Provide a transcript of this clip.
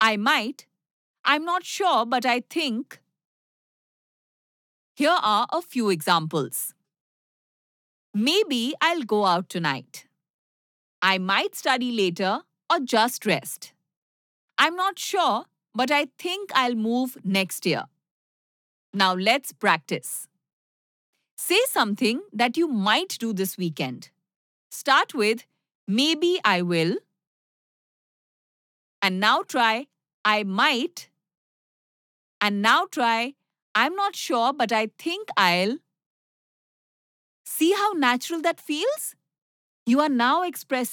I might. I'm not sure, but I think. Here are a few examples. Maybe I'll go out tonight. I might study later or just rest. I'm not sure, but I think I'll move next year. Now let's practice. Say something that you might do this weekend. Start with maybe I will, and now try I might, and now try I'm not sure, but I think I'll. See how natural that feels? You are now expressing